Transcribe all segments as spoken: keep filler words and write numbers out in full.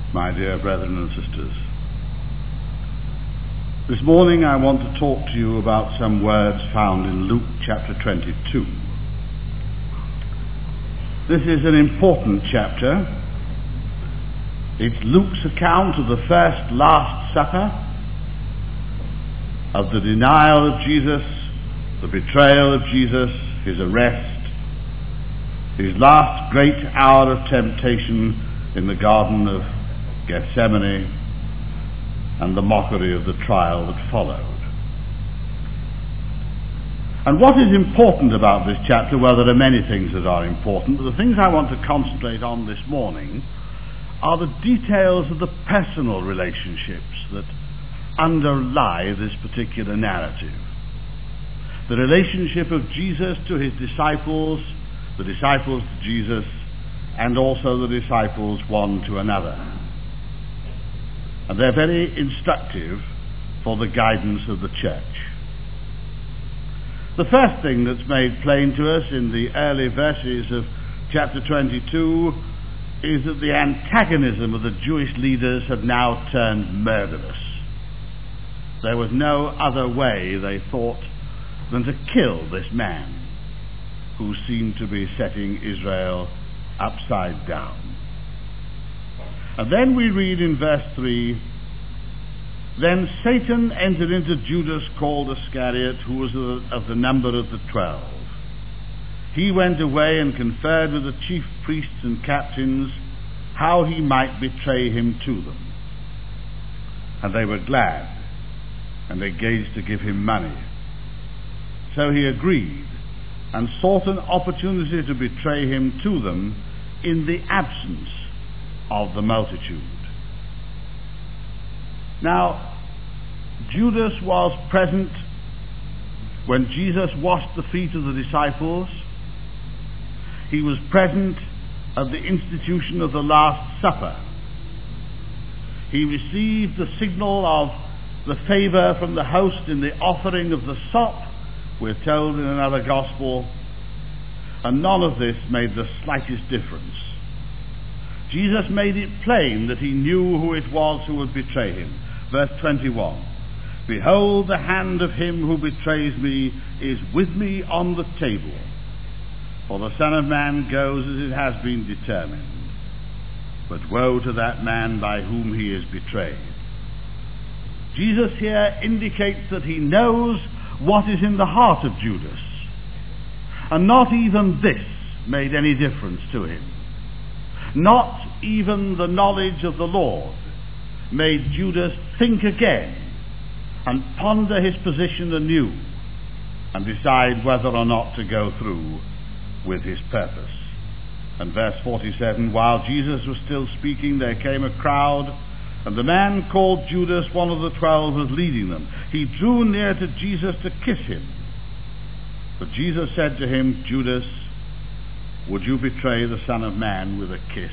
my dear brethren and sisters. This morning I want to talk to you about some words found in Luke chapter twenty-two. This is an important chapter. It's Luke's account of the first Last Supper, of the denial of Jesus, the betrayal of Jesus, his arrest, his last great hour of temptation in the Garden of Gethsemane, and the mockery of the trial that followed. And what is important about this chapter? Well, there are many things that are important, but the things I want to concentrate on this morning are the details of the personal relationships that underlie this particular narrative. The relationship of Jesus to his disciples, the disciples to Jesus, and also the disciples one to another. And they're very instructive for the guidance of the church. The first thing that's made plain to us in the early verses of chapter twenty-two is that the antagonism of the Jewish leaders had now turned murderous. There was no other way, they thought, than to kill this man who seemed to be setting Israel upside down. And then we read in verse three, "Then Satan entered into Judas called Iscariot, who was of the number of the twelve. He went away and conferred with the chief priests and captains how he might betray him to them. And they were glad, and engaged to give him money. So he agreed, and sought an opportunity to betray him to them in the absence of the multitude." Now, Judas was present when Jesus washed the feet of the disciples. He was present at the institution of the Last Supper. He received the signal of the favour from the host in the offering of the sop, we're told in another gospel, and none of this made the slightest difference. Jesus made it plain that he knew who it was who would betray him. Verse twenty-one, "Behold, the hand of him who betrays me is with me on the table. For the Son of Man goes as it has been determined. But woe to that man by whom he is betrayed." Jesus here indicates that he knows what is in the heart of Judas. And not even this made any difference to him. Not even the knowledge of the Lord made Judas think again and ponder his position anew and decide whether or not to go through with his purpose. And verse forty-seven, "While Jesus was still speaking, there came a crowd, and the man called Judas, one of the twelve, was leading them. He drew near to Jesus to kiss him. But Jesus said to him, 'Judas, would you betray the Son of Man with a kiss?'"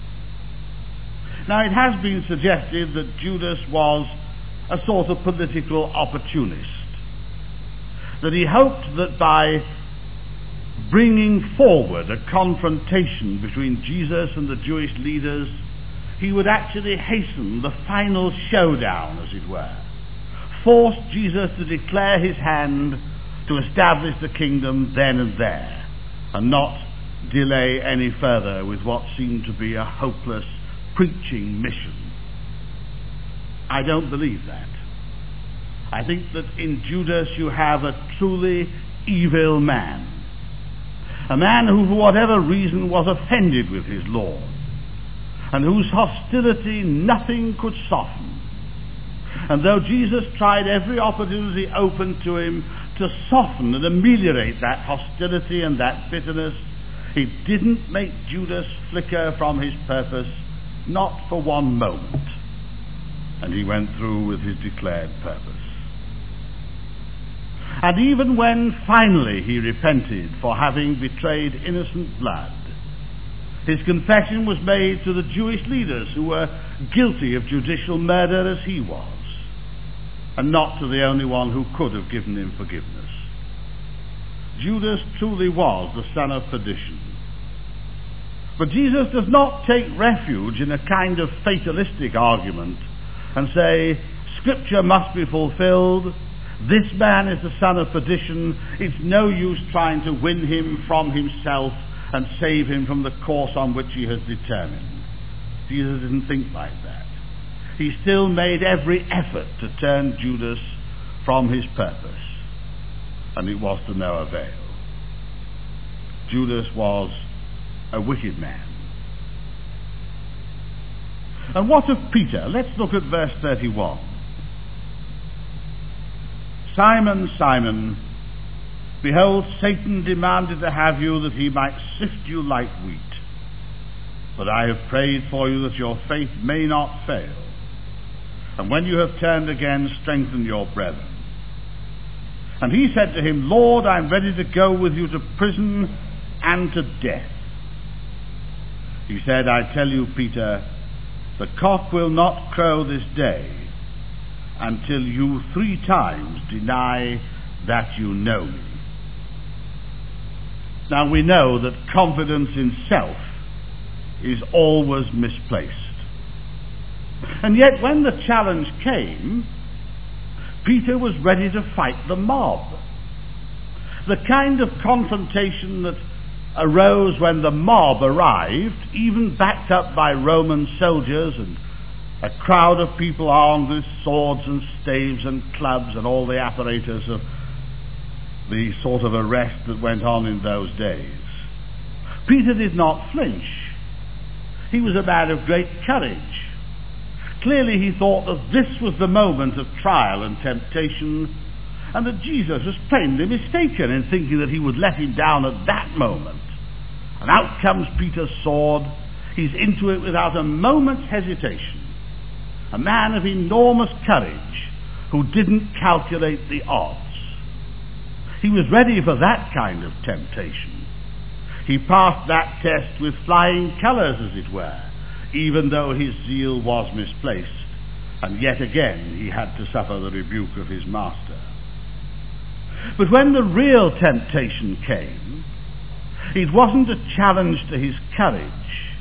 Now, it has been suggested that Judas was a sort of political opportunist, that he hoped that by bringing forward a confrontation between Jesus and the Jewish leaders, he would actually hasten the final showdown, as it were, force Jesus to declare his hand to establish the kingdom then and there, and not delay any further with what seemed to be a hopeless preaching mission. I don't believe that. I think that in Judas you have a truly evil man, a man who for whatever reason was offended with his Lord, and whose hostility nothing could soften. And though Jesus tried every opportunity open to him to soften and ameliorate that hostility and that bitterness, he didn't make Judas flicker from his purpose, not for one moment. And he went through with his declared purpose. And even when finally he repented for having betrayed innocent blood, his confession was made to the Jewish leaders who were guilty of judicial murder as he was, and not to the only one who could have given him forgiveness. Judas truly was the son of perdition. But Jesus does not take refuge in a kind of fatalistic argument and say, Scripture must be fulfilled, this man is the son of perdition, it's no use trying to win him from himself and save him from the course on which he has determined. Jesus didn't think like that. He still made every effort to turn Judas from his purpose, and it was to no avail. Judas was a wicked man. And what of Peter? Let's look at verse thirty-one. Simon, Simon, behold, Satan demanded to have you that he might sift you like wheat. But I have prayed for you that your faith may not fail. And when you have turned again, strengthen your brethren. And he said to him, Lord, I am ready to go with you to prison and to death. He said, I tell you, Peter, the cock will not crow this day until you three times deny that you know me. Now we know that confidence in self is always misplaced. And yet when the challenge came, Peter was ready to fight the mob. The kind of confrontation that arose when the mob arrived, even backed up by Roman soldiers and a crowd of people armed with swords and staves and clubs and all the apparatus of the sort of arrest that went on in those days. Peter did not flinch. He was a man of great courage. Clearly he thought that this was the moment of trial and temptation, and that Jesus was plainly mistaken in thinking that he would let him down at that moment. And out comes Peter's sword. He's into it without a moment's hesitation. A man of enormous courage who didn't calculate the odds. He was ready for that kind of temptation. He passed that test with flying colours, as it were, even though his zeal was misplaced, and yet again he had to suffer the rebuke of his master. But when the real temptation came, it wasn't a challenge to his courage.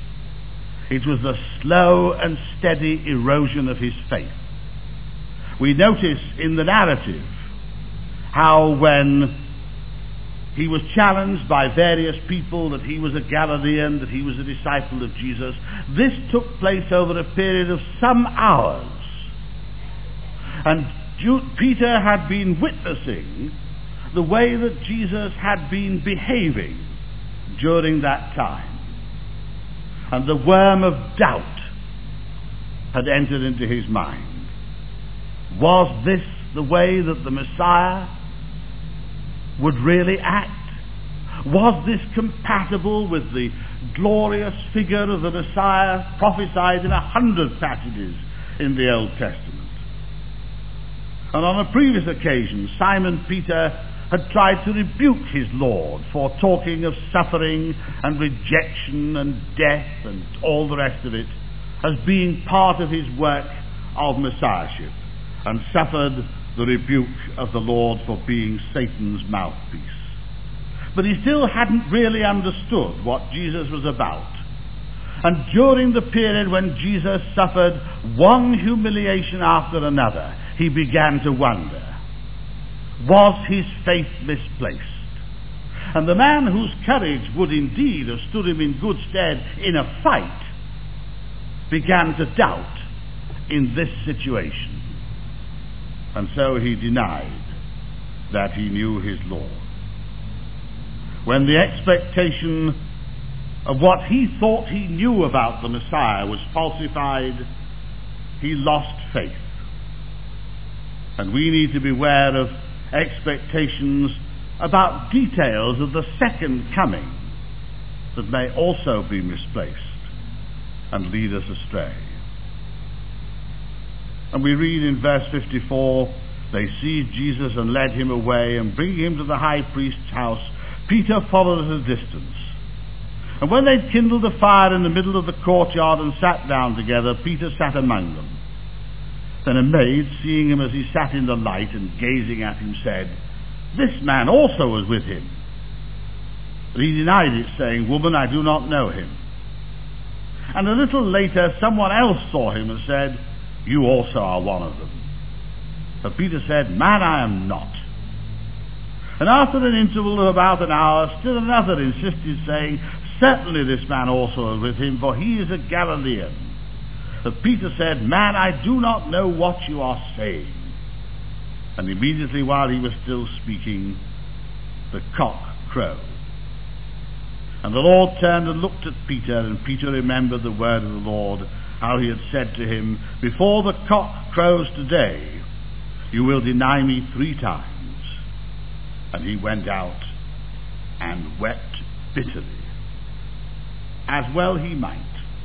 It was the slow and steady erosion of his faith. We notice in the narrative how when he was challenged by various people that he was a Galilean, that he was a disciple of Jesus, this took place over a period of some hours. And Peter had been witnessing the way that Jesus had been behaving during that time. And the worm of doubt had entered into his mind. Was this the way that the Messiah would really act? Was this compatible with the glorious figure of the Messiah prophesied in a hundred passages in the Old Testament? And on a previous occasion, Simon Peter had tried to rebuke his Lord for talking of suffering and rejection and death and all the rest of it as being part of his work of Messiahship, and suffered the rebuke of the Lord for being Satan's mouthpiece. But he still hadn't really understood what Jesus was about. And during the period when Jesus suffered one humiliation after another, he began to wonder, was his faith misplaced? And the man whose courage would indeed have stood him in good stead in a fight began to doubt in this situation. And so he denied that he knew his Lord. When the expectation of what he thought he knew about the Messiah was falsified, he lost faith. And we need to beware of expectations about details of the second coming that may also be misplaced and lead us astray. And we read in verse fifty-four, they seized Jesus and led him away, and bringing him to the high priest's house, Peter followed at a distance. And when they'd kindled a fire in the middle of the courtyard and sat down together, Peter sat among them. Then a maid, seeing him as he sat in the light and gazing at him, said, "This man also was with him." But he denied it, saying, "Woman, I do not know him." And a little later, someone else saw him and said, "You also are one of them." But Peter said, "Man, I am not." And after an interval of about an hour, still another insisted, saying, "Certainly this man also is with him, for he is a Galilean." But Peter said, "Man, I do not know what you are saying." And immediately while he was still speaking, the cock crowed. And the Lord turned and looked at Peter, and Peter remembered the word of the Lord, how he had said to him, "Before the cock crows today, you will deny me three times." And he went out and wept bitterly. As well he might.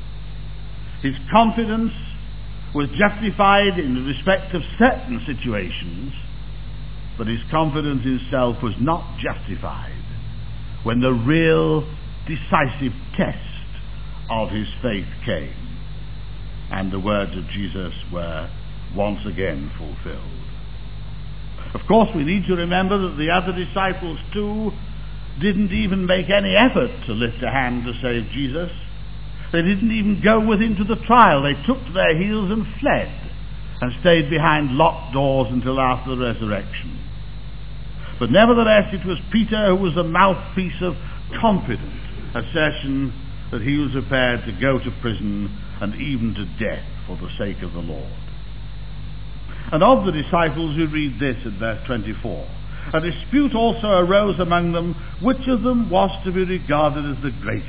His confidence was justified in respect of certain situations, but his confidence in himself was not justified when the real decisive test of his faith came and the words of Jesus were once again fulfilled. Of course, we need to remember that the other disciples too didn't even make any effort to lift a hand to save Jesus. They didn't even go with him to the trial. They took to their heels and fled and stayed behind locked doors until after the resurrection. But nevertheless, it was Peter who was the mouthpiece of confident assertion that he was prepared to go to prison and even to death for the sake of the Lord. And of the disciples we read this in verse twenty-four. A dispute also arose among them, which of them was to be regarded as the greatest.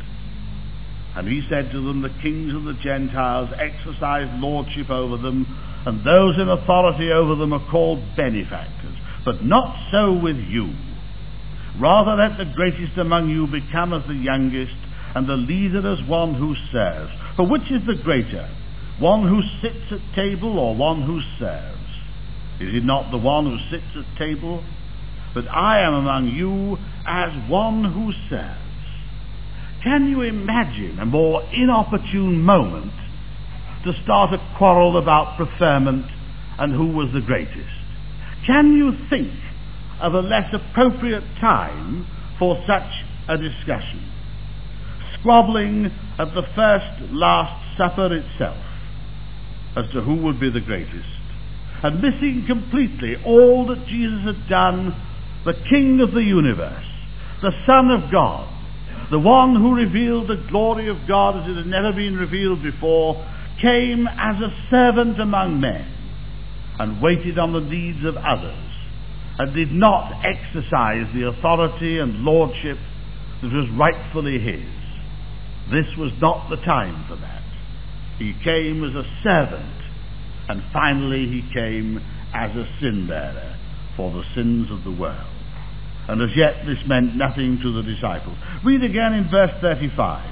And he said to them, "The kings of the Gentiles exercise lordship over them, and those in authority over them are called benefactors. But not so with you. Rather let the greatest among you become as the youngest, and the leader as one who serves. For which is the greater, one who sits at table or one who serves? Is it not the one who sits at table? But I am among you as one who serves." Can you imagine a more inopportune moment to start a quarrel about preferment and who was the greatest? Can you think of a less appropriate time for such a discussion? Squabbling at the first Last Supper itself as to who would be the greatest, and missing completely all that Jesus had done, the King of the universe, the Son of God, the one who revealed the glory of God as it had never been revealed before, came as a servant among men and waited on the needs of others, and did not exercise the authority and lordship that was rightfully his. This was not the time for that. He came as a servant, and finally he came as a sin-bearer for the sins of the world. And as yet this meant nothing to the disciples. Read again in verse thirty-five.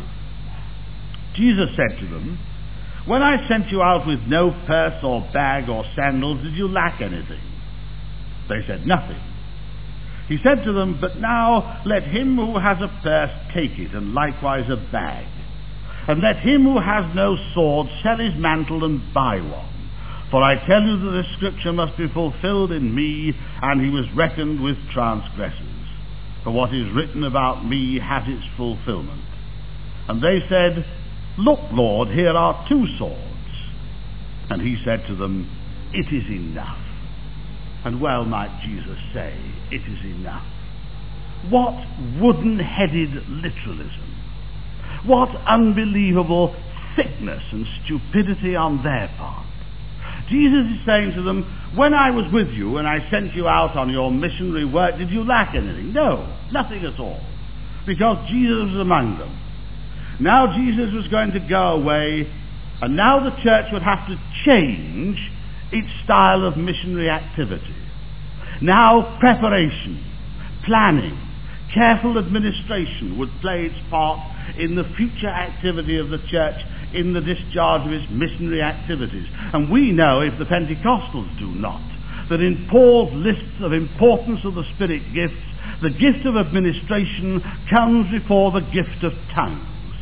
Jesus said to them, "When I sent you out with no purse or bag or sandals, did you lack anything?" They said, "Nothing." He said to them, "But now let him who has a purse take it, and likewise a bag. And let him who has no sword sell his mantle and buy one. For I tell you that this scripture must be fulfilled in me, and he was reckoned with transgressors. For what is written about me has its fulfillment." And they said, "Look, Lord, here are two swords." And he said to them, "It is enough." And well might Jesus say, "It is enough." What wooden-headed literalism. What unbelievable thickness and stupidity on their part. Jesus is saying to them, when I was with you and I sent you out on your missionary work, did you lack anything? No, nothing at all. Because Jesus was among them. Now Jesus was going to go away, and now the church would have to change its style of missionary activity. Now preparation, planning, careful administration would play its part in the future activity of the church in the discharge of its missionary activities. And we know, if the Pentecostals do not, that in Paul's lists of importance of the Spirit gifts, the gift of administration comes before the gift of tongues.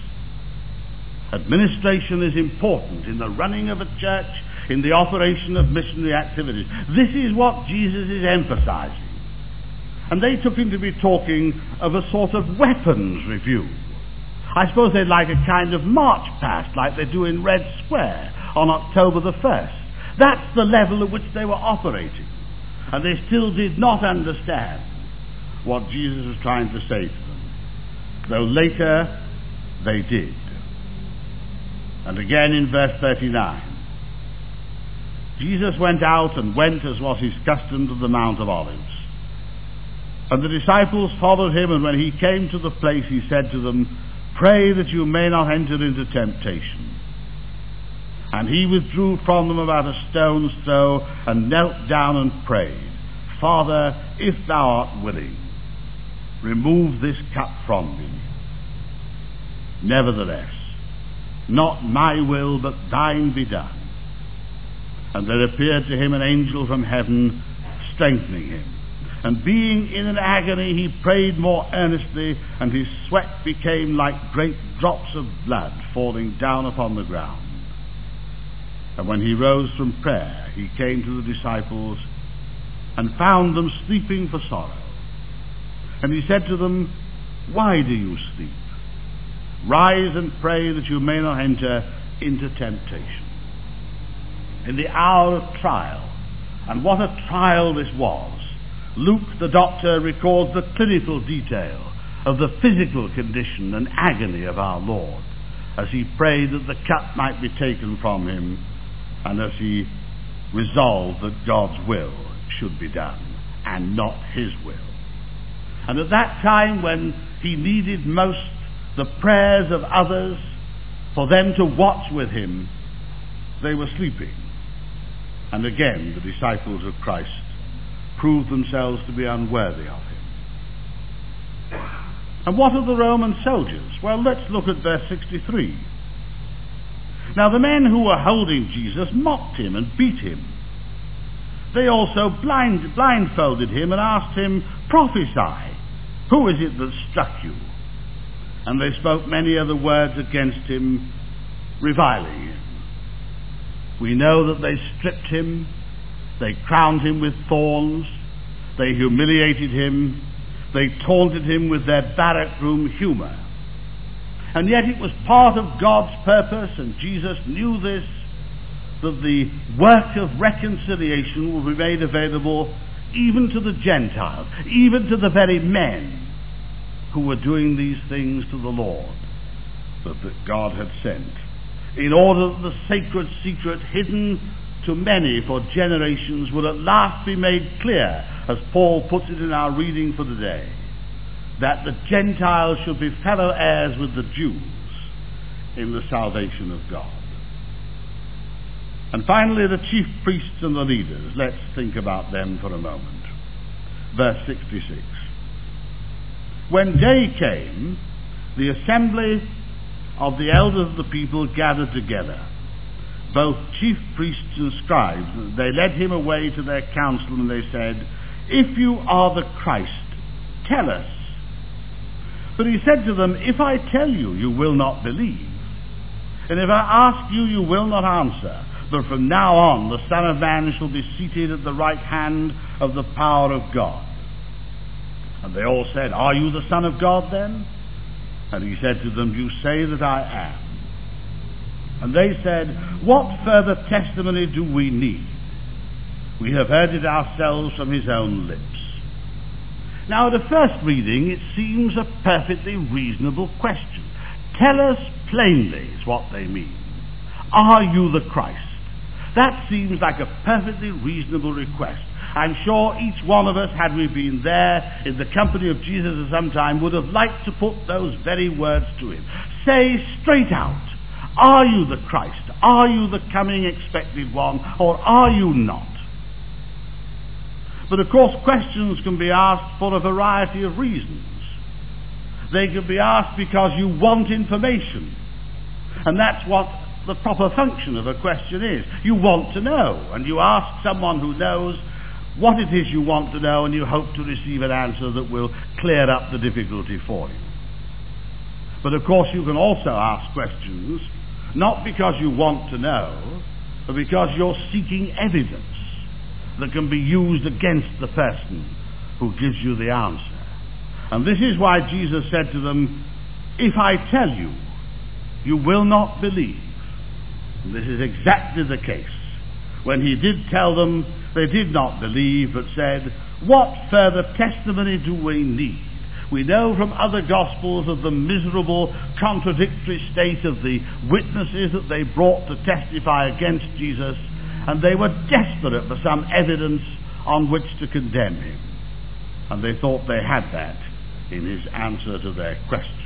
Administration is important in the running of a church, in the operation of missionary activities. This is what Jesus is emphasizing. And they took him to be talking of a sort of weapons review. I suppose they'd like a kind of march past, like they do in Red Square on October the first. That's the level at which they were operating. And they still did not understand what Jesus was trying to say to them, though later they did. And again in verse thirty-nine, Jesus went out and went, as was his custom, to the Mount of Olives. And the disciples followed him, and when he came to the place, he said to them, "Pray that you may not enter into temptation." And he withdrew from them about a stone's throw, and knelt down and prayed, "Father, if thou art willing, remove this cup from me. Nevertheless, not my will, but thine be done." And there appeared to him an angel from heaven, strengthening him. And being in an agony, he prayed more earnestly, and his sweat became like great drops of blood falling down upon the ground. And when he rose from prayer, he came to the disciples and found them sleeping for sorrow. And he said to them, "Why do you sleep? Rise and pray that you may not enter into temptation." In the hour of trial, and what a trial this was, Luke, the doctor, records the clinical detail of the physical condition and agony of our Lord as he prayed that the cup might be taken from him, and as he resolved that God's will should be done and not his will. And at that time, when he needed most the prayers of others for them to watch with him, they were sleeping. And again, the disciples of Christ proved themselves to be unworthy of him. And what of the Roman soldiers? Well, let's look at verse sixty-three. Now the men who were holding Jesus mocked him and beat him. They also blind, blindfolded him and asked him, "Prophesy, who is it that struck you?" And they spoke many other words against him, reviling him. We know that they stripped him, they crowned him with thorns, they humiliated him, they taunted him with their barrack room humour. And yet it was part of God's purpose, and Jesus knew this, that the work of reconciliation will be made available even to the Gentiles, even to the very men who were doing these things to the Lord that, that God had sent, in order that the sacred secret hidden to many for generations would at last be made clear, as Paul puts it in our reading for today, that the Gentiles should be fellow heirs with the Jews in the salvation of God. And finally, the chief priests and the leaders. Let's think about them for a moment. Verse sixty-six. When day came, the assembly of the elders of the people gathered together, both chief priests and scribes. They led him away to their council, and they said, "If you are the Christ, tell us." But he said to them, "If I tell you, you will not believe. And if I ask you, you will not answer. But from now on, the Son of Man shall be seated at the right hand of the power of God." And they all said, "Are you the Son of God then?" And he said to them, "You say that I am." And they said, "What further testimony do we need? We have heard it ourselves from his own lips." Now, at a first reading, it seems a perfectly reasonable question. Tell us plainly is what they mean. Are you the Christ? That seems like a perfectly reasonable request. I'm sure each one of us, had we been there in the company of Jesus at some time, would have liked to put those very words to him. Say straight out, are you the Christ? Are you the coming expected one? Or are you not? But of course, questions can be asked for a variety of reasons. They can be asked because you want information. And that's what the proper function of a question is. You want to know, and you ask someone who knows what it is you want to know, and you hope to receive an answer that will clear up the difficulty for you. But of course, you can also ask questions not because you want to know, but because you're seeking evidence that can be used against the person who gives you the answer. And this is why Jesus said to them, if I tell you, you will not believe. And this is exactly the case. When he did tell them, they did not believe, but said, what further testimony do we need? We know from other Gospels of the miserable, contradictory state of the witnesses that they brought to testify against Jesus, and they were desperate for some evidence on which to condemn him. And they thought they had that in his answer to their question.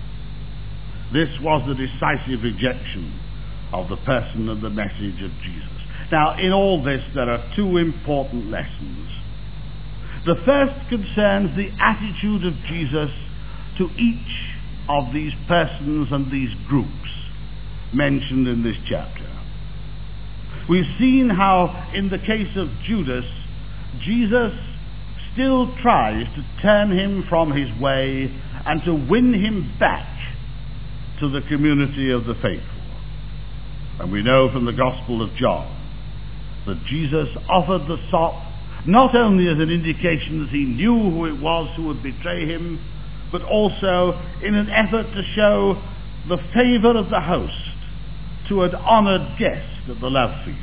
This was the decisive rejection of the person and the message of Jesus. Now, in all this, there are two important lessons. The first concerns the attitude of Jesus to each of these persons and these groups mentioned in this chapter. We've seen how, in the case of Judas, Jesus still tries to turn him from his way and to win him back to the community of the faithful. And we know from the Gospel of John that Jesus offered the sop not only as an indication that he knew who it was who would betray him, but also in an effort to show the favor of the host to an honored guest at the love feast.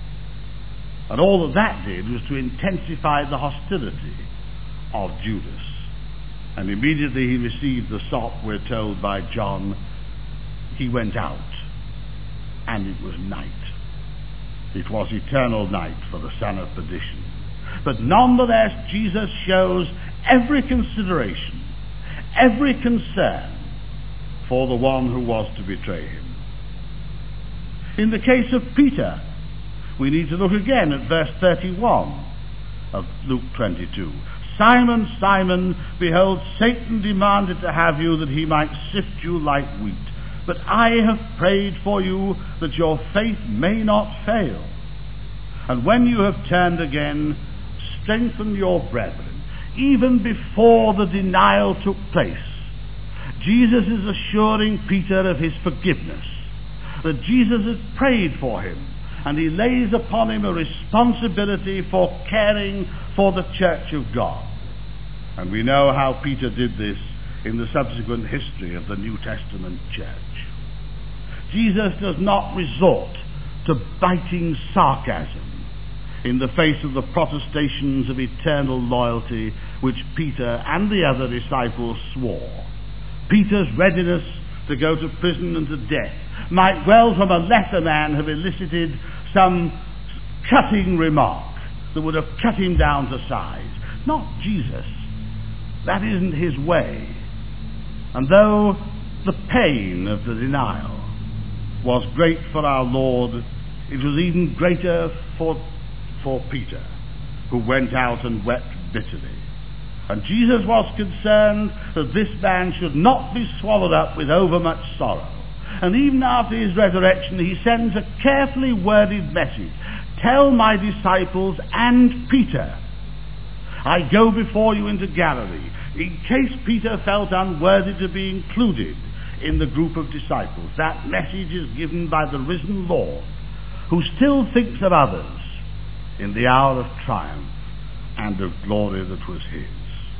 And all that that did was to intensify the hostility of Judas. And immediately he received the sop, we're told by John, he went out, and it was night. It was eternal night for the son of perdition. But nonetheless, Jesus shows every consideration, every concern for the one who was to betray him. In the case of Peter, we need to look again at verse thirty-one of Luke twenty-two. Simon, Simon, behold, Satan demanded to have you that he might sift you like wheat. But I have prayed for you that your faith may not fail. And when you have turned again, strengthen your brethren. Even before the denial took place, Jesus is assuring Peter of his forgiveness, that Jesus has prayed for him, and he lays upon him a responsibility for caring for the church of God. And we know how Peter did this in the subsequent history of the New Testament church. Jesus does not resort to biting sarcasm in the face of the protestations of eternal loyalty which Peter and the other disciples swore. Peter's readiness to go to prison and to death might well from a lesser man have elicited some cutting remark that would have cut him down to size. Not Jesus. That isn't his way. And though the pain of the denial was great for our Lord, it was even greater for, for Peter, who went out and wept bitterly. And Jesus was concerned that this man should not be swallowed up with overmuch sorrow. And even after his resurrection, he sends a carefully worded message. Tell my disciples and Peter, I go before you into Galilee. In case Peter felt unworthy to be included in the group of disciples, that message is given by the risen Lord, who still thinks of others in the hour of triumph and of glory that was his.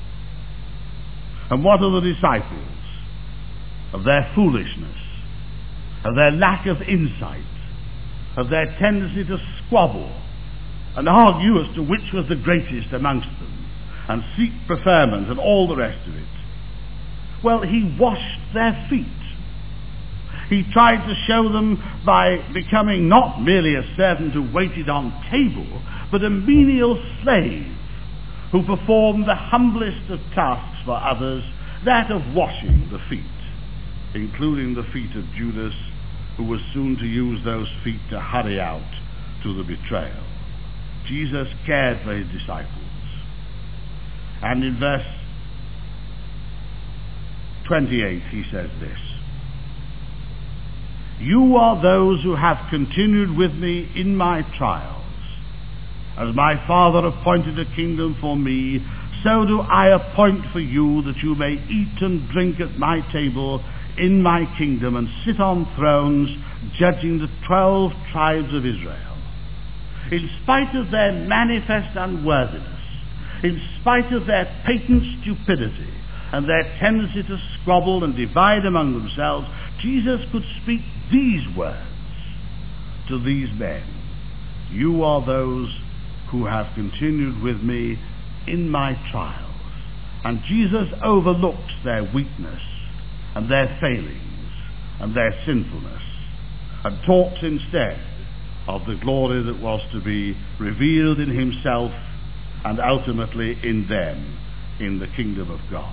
And what are the disciples? Of their foolishness, of their lack of insight, of their tendency to squabble and argue as to which was the greatest amongst them, and seek preferment and all the rest of it. Well, he washed their feet. He tried to show them by becoming not merely a servant who waited on table, but a menial slave who performed the humblest of tasks for others, that of washing the feet, including the feet of Judas, who was soon to use those feet to hurry out to the betrayal. Jesus cared for his disciples. And in verse twenty-eight he says this: You are those who have continued with me in my trials. As my Father appointed a kingdom for me, so do I appoint for you, that you may eat and drink at my table in my kingdom and sit on thrones judging the twelve tribes of Israel. In spite of their manifest unworthiness, in spite of their patent stupidity, and their tendency to squabble and divide among themselves, Jesus could speak these words to these men: "You are those who have continued with me in my trials." And Jesus overlooked their weakness and their failings and their sinfulness, and talked instead of the glory that was to be revealed in himself and ultimately in them in the kingdom of God.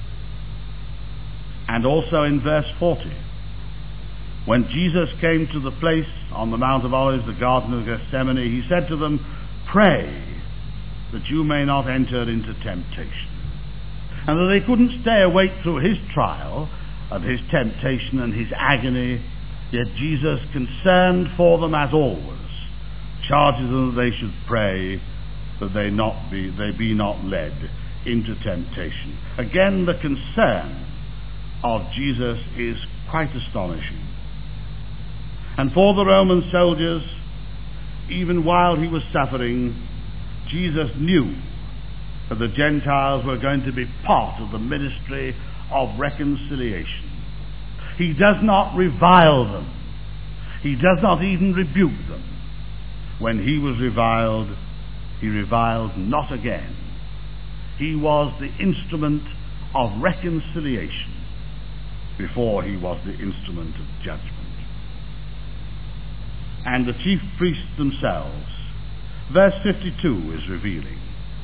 And also in verse forty, when Jesus came to the place on the Mount of Olives, the Garden of Gethsemane, he said to them, "Pray that you may not enter into temptation." And that they couldn't stay awake through his trial and his temptation and his agony, yet Jesus, concerned for them as always, charges them that they should pray that they not be they be not led into temptation. Again, the concern of Jesus is quite astonishing. And for the Roman soldiers, even while he was suffering, Jesus knew that the Gentiles were going to be part of the ministry of reconciliation. He does not revile them. He does not even rebuke them. When he was reviled, he reviled not again. He was the instrument of reconciliation before he was the instrument of judgment. And the chief priests themselves, verse fifty-two is revealing.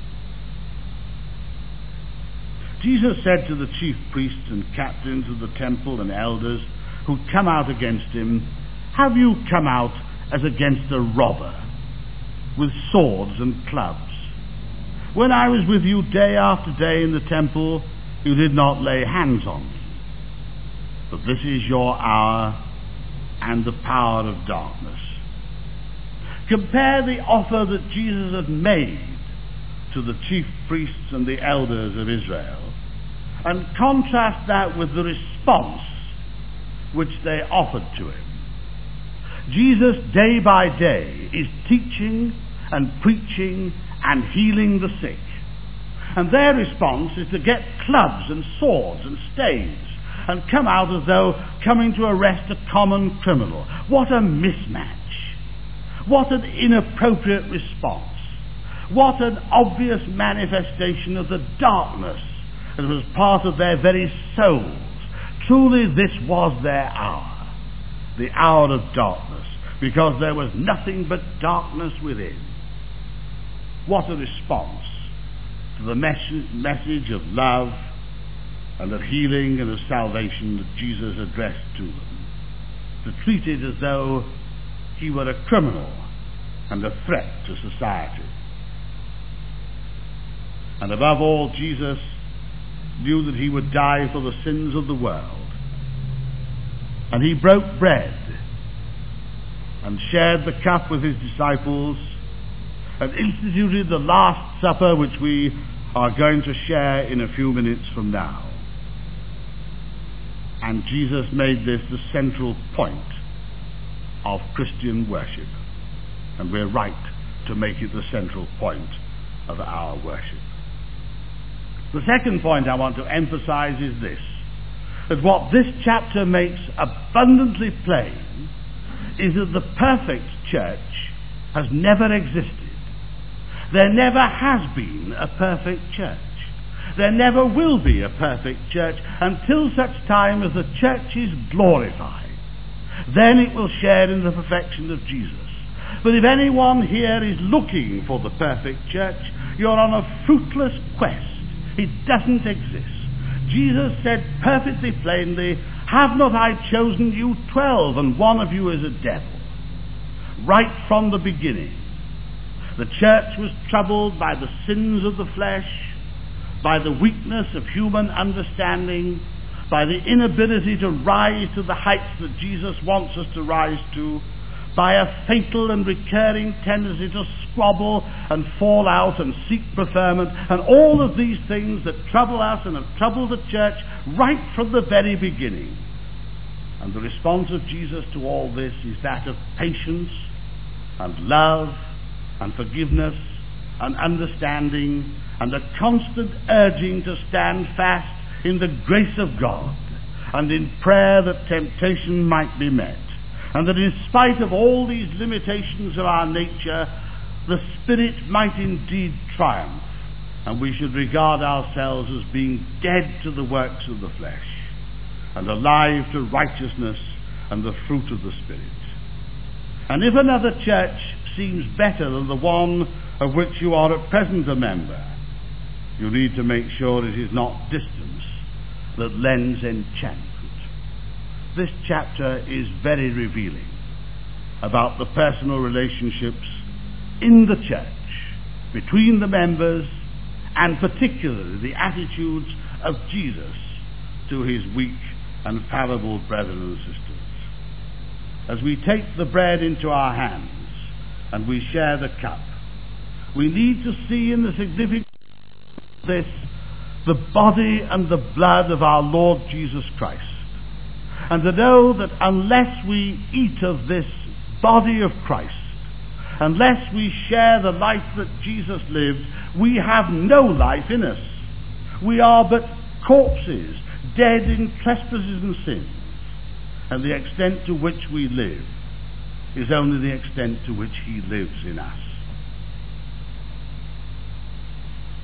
Jesus said to the chief priests and captains of the temple and elders who come out against him, "Have you come out as against a robber, with swords and clubs? When I was with you day after day in the temple, you did not lay hands on me. But this is your hour and the power of darkness." Compare the offer that Jesus had made to the chief priests and the elders of Israel, and contrast that with the response which they offered to him. Jesus, day by day, is teaching and preaching and healing the sick. And their response is to get clubs and swords and staves and come out as though coming to arrest a common criminal. What a mismatch. What an inappropriate response. What an obvious manifestation of the darkness that was part of their very souls. Truly, this was their hour, the hour of darkness, because there was nothing but darkness within. What a response to the mes- message of love and of healing and of salvation that Jesus addressed to them. To treat it as though he were a criminal and a threat to society. And above all, Jesus knew that he would die for the sins of the world. And he broke bread and shared the cup with his disciples and instituted the Last Supper, which we are going to share in a few minutes from now. And Jesus made this the central point of Christian worship. And we're right to make it the central point of our worship. The second point I want to emphasize is this, that what this chapter makes abundantly plain is that the perfect church has never existed. There never has been a perfect church. There never will be a perfect church until such time as the church is glorified. Then it will share in the perfection of Jesus. But if anyone here is looking for the perfect church, you're on a fruitless quest. It doesn't exist. Jesus said perfectly plainly, "Have not I chosen you twelve, and one of you is a devil?" Right from the beginning, the church was troubled by the sins of the flesh, by the weakness of human understanding, by the inability to rise to the heights that Jesus wants us to rise to, by a fatal and recurring tendency to squabble and fall out and seek preferment, and all of these things that trouble us and have troubled the church right from the very beginning. And the response of Jesus to all this is that of patience and love and forgiveness and understanding and a constant urging to stand fast in the grace of God and in prayer that temptation might be met, and that in spite of all these limitations of our nature, the Spirit might indeed triumph, and we should regard ourselves as being dead to the works of the flesh and alive to righteousness and the fruit of the Spirit. And if another church seems better than the one of which you are at present a member, you need to make sure it is not distance that lends enchantment. This chapter is very revealing about the personal relationships in the church, between the members, and particularly the attitudes of Jesus to his weak and fallible brethren and sisters. As we take the bread into our hands and we share the cup, we need to see in the significance of this the body and the blood of our Lord Jesus Christ, and to know that unless we eat of this body of Christ, unless we share the life that Jesus lived, we have no life in us. We are but corpses, dead in trespasses and sins, and the extent to which we live is only the extent to which he lives in us.